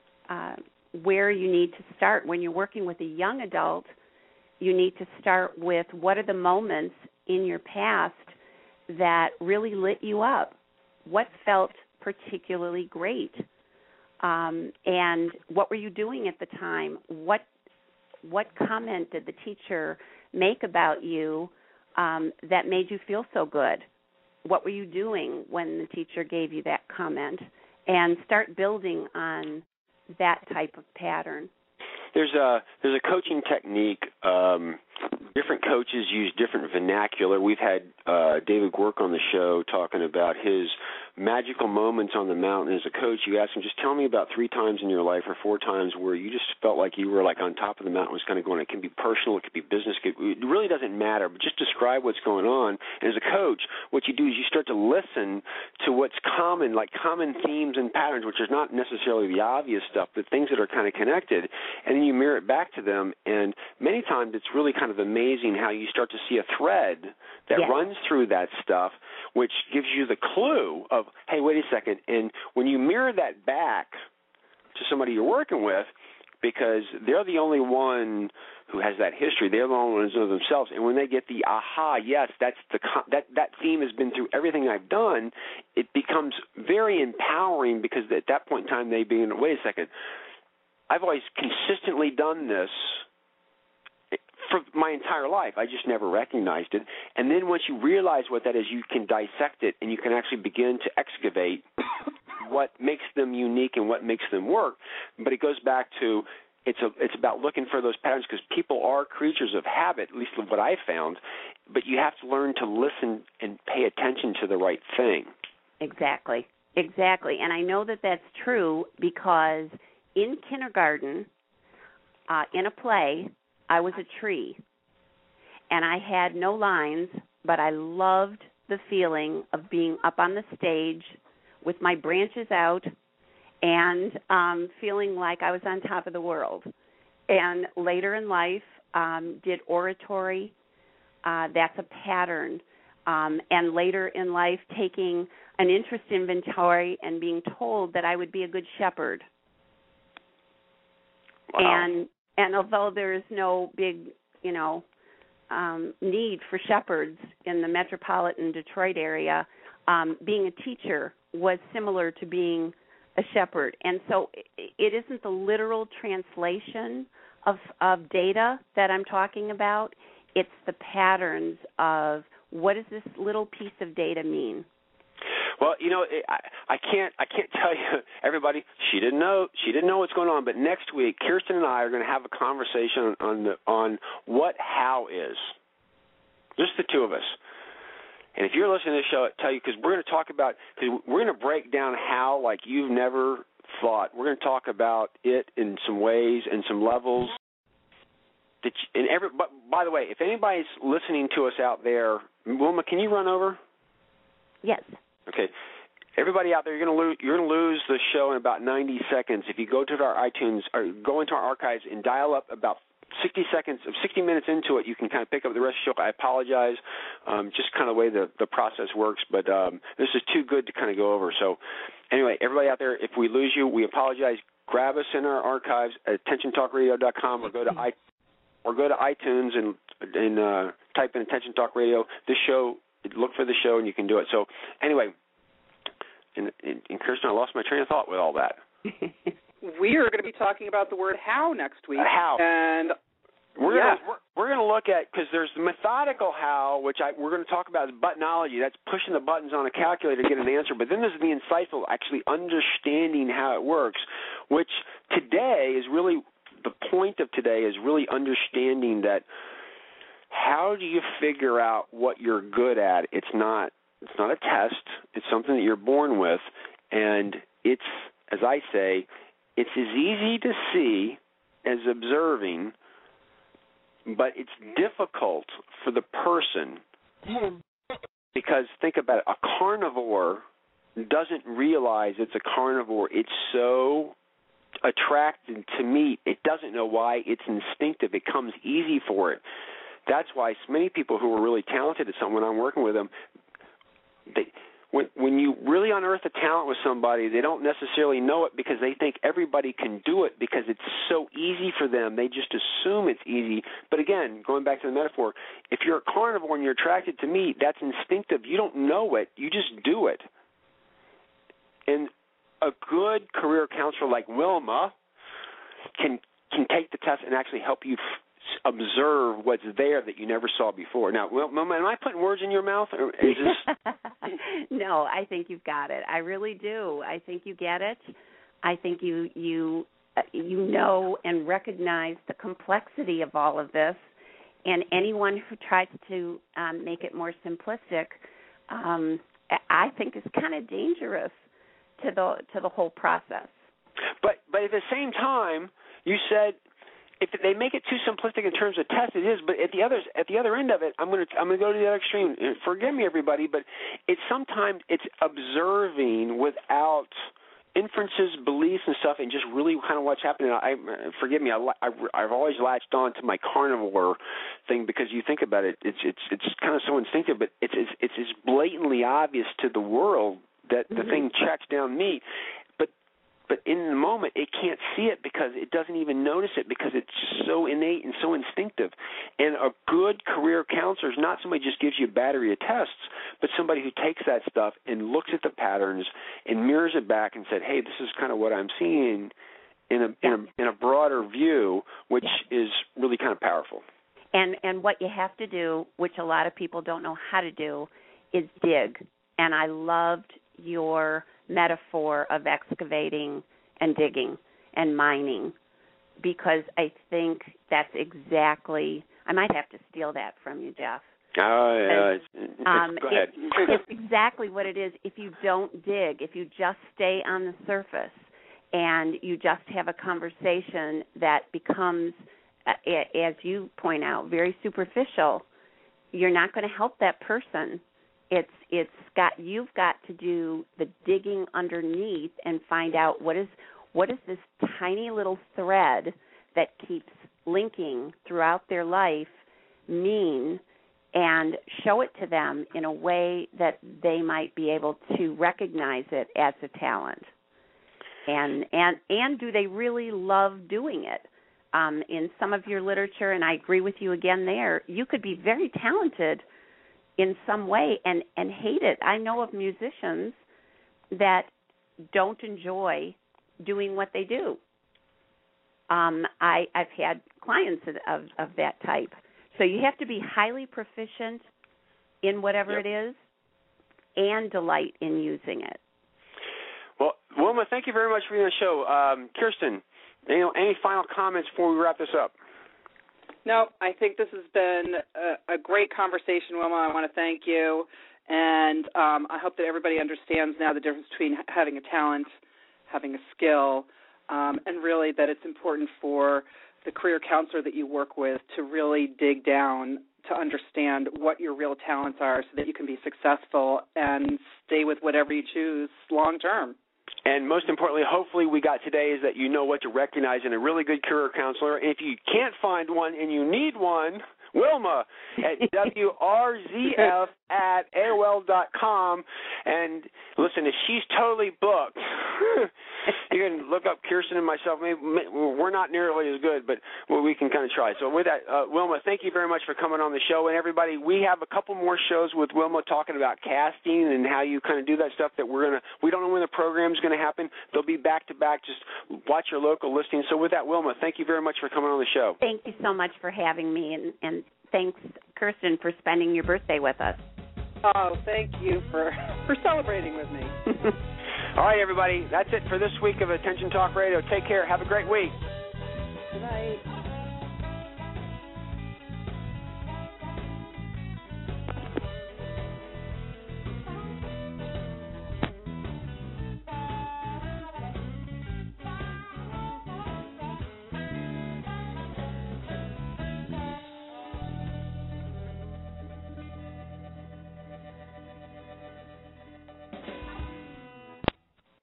where you need to start. When you're working with a young adult, you need to start with what are the moments in your past that really lit you up? What felt particularly great? And what were you doing at the time? What comment did the teacher make about you that made you feel so good? What were you doing when the teacher gave you that comment? And start building on that type of pattern.
There's a coaching technique. Different coaches use different vernacular. We've had David Gwerk on the show talking about his magical moments on the mountain. As a coach, you ask him, just tell me about 3 times in your life or 4 times where you just felt like you were like on top of the mountain. Was kind of going. It can be personal, it could be business. It really doesn't matter. But just describe what's going on. And as a coach, what you do is you start to listen to what's common, like common themes and patterns, which is not necessarily the obvious stuff, but things that are kind of connected. And then you mirror it back to them. And many times it's really kind of amazing how you start to see a thread that runs through that stuff, which gives you the clue of, hey, wait a second. And when you mirror that back to somebody you're working with, because they're the only one who has that history, they're the only ones who know themselves, and when they get the aha, yes, that theme has been through everything I've done, it becomes very empowering, because at that point in time they begin, wait a second, I've always consistently done this for my entire life. I just never recognized it. And then once you realize what that is, you can dissect it, and you can actually begin to excavate what makes them unique and what makes them work. But it goes back to it's about looking for those patterns, because people are creatures of habit, at least what I found. But you have to learn to listen and pay attention to the right thing.
Exactly. And I know that that's true because in kindergarten, in a play, I was a tree, and I had no lines, but I loved the feeling of being up on the stage with my branches out and feeling like I was on top of the world. And later in life, did oratory. That's a pattern. And later in life, taking an interest inventory and being told that I would be a good shepherd.
Wow.
And although there is no big, need for shepherds in the metropolitan Detroit area, being a teacher was similar to being a shepherd. And so it isn't the literal translation of data that I'm talking about. It's the patterns of what does this little piece of data mean.
Well, I can't tell you, everybody. She didn't know what's going on. But next week, Kirsten and I are going to have a conversation on what how is. Just the two of us. And if you're listening to this show, I'll tell you, because we're going to talk about, because we're going to break down how like you've never thought. We're going to talk about it in some ways and some levels. But by the way, if anybody's listening to us out there, Wilma, can you run over?
Yes.
Okay. Everybody out there, you're going to lose the show in about 90 seconds. If you go to our iTunes or go into our archives and dial up about 60 minutes into it, you can kind of pick up the rest of the show. I apologize, just kind of the way the process works, but this is too good to kind of go over. So anyway, everybody out there, if we lose you, we apologize. Grab us in our archives at attentiontalkradio.com or go to iTunes and type in Attention Talk Radio. This show, look for the show, and you can do it. So anyway, and Kirsten, I lost my train of thought with all that.
We are going to be talking about the word how next week.
How.
And
we're going to look at, because there's the methodical how, which we're going to talk about is buttonology. That's pushing the buttons on a calculator to get an answer. But then there's the insightful, actually understanding how it works, which today is really, the point of today is really understanding that how do you figure out what you're good at? It's not a test. It's something that you're born with. And it's, as I say, it's as easy to see as observing, but it's difficult for the person because think about it, a carnivore doesn't realize it's a carnivore. It's so attracted to meat, it doesn't know why. It's instinctive. It comes easy for it. That's why so many people who are really talented at something, when I'm working with them, when you really unearth a talent with somebody, they don't necessarily know it because they think everybody can do it because it's so easy for them. They just assume it's easy. But again, going back to the metaphor, if you're a carnivore and you're attracted to meat, that's instinctive. You don't know it. You just do it. And a good career counselor like Wilma can take the test and actually help you observe what's there that you never saw before. Now, Wilma, am I putting words in your mouth? Or is this...
No, I think you've got it. I really do. I think you get it. I think you know and recognize the complexity of all of this. And anyone who tries to make it more simplistic, I think is kind of dangerous to the whole process.
But at the same time, you said, if they make it too simplistic in terms of test, it is. But at the other end of it, I'm going to go to the other extreme. Forgive me, everybody, but sometimes it's observing without inferences, beliefs, and stuff, and just really kind of what's happening. Forgive me, I've always latched on to my carnivore thing because you think about it, it's kind of so instinctive, but it's blatantly obvious to the world that the thing tracks down meat. But in the moment, it can't see it because it doesn't even notice it because it's so innate and so instinctive. And a good career counselor is not somebody who just gives you a battery of tests, but somebody who takes that stuff and looks at the patterns and mirrors it back and said, hey, this is kind of what I'm seeing in a broader view, which is really kind of powerful.
And what you have to do, which a lot of people don't know how to do, is dig. And I loved your metaphor of excavating and digging and mining, because I think that's exactly, I might have to steal that from you, Jeff.
Go ahead.
It's exactly what it is. If you don't dig, if you just stay on the surface and you just have a conversation that becomes, as you point out, very superficial, you're not going to help that person. You've got to do the digging underneath and find out what is this tiny little thread that keeps linking throughout their life mean, and show it to them in a way that they might be able to recognize it as a talent. And do they really love doing it? In some of your literature, and I agree with you again there, you could be very talented in some way and hate it. I know of musicians that don't enjoy doing what they do. I've had clients of that type. So you have to be highly proficient in whatever it is and delight in using it.
Well, Wilma, thank you very much for being on the show. Kirsten, any final comments before we wrap this up?
No, I think this has been a great conversation, Wilma. I want to thank you, and I hope that everybody understands now the difference between having a talent, having a skill, and really that it's important for the career counselor that you work with to really dig down to understand what your real talents are so that you can be successful and stay with whatever you choose long term.
And most importantly, hopefully we got today is that you know what to recognize in a really good career counselor. And if you can't find one and you need one, Wilma at WRZF@AOL.com. And listen, if she's totally booked, you can look up Kirsten and myself. Maybe we're not nearly as good, but we can kind of try. So with that, Wilma, thank you very much for coming on the show. And everybody, we have a couple more shows with Wilma talking about casting and how you kind of do that stuff that we don't know when the program's going to happen. They'll be back to back. Just watch your local listings. So with that, Wilma, thank you very much for coming on the show.
Thank you so much for having me, and thanks, Kirsten, for spending your birthday with us.
Oh, thank you for celebrating with me.
All right, everybody, that's it for this week of Attention Talk Radio. Take care. Have a great week.
Good night.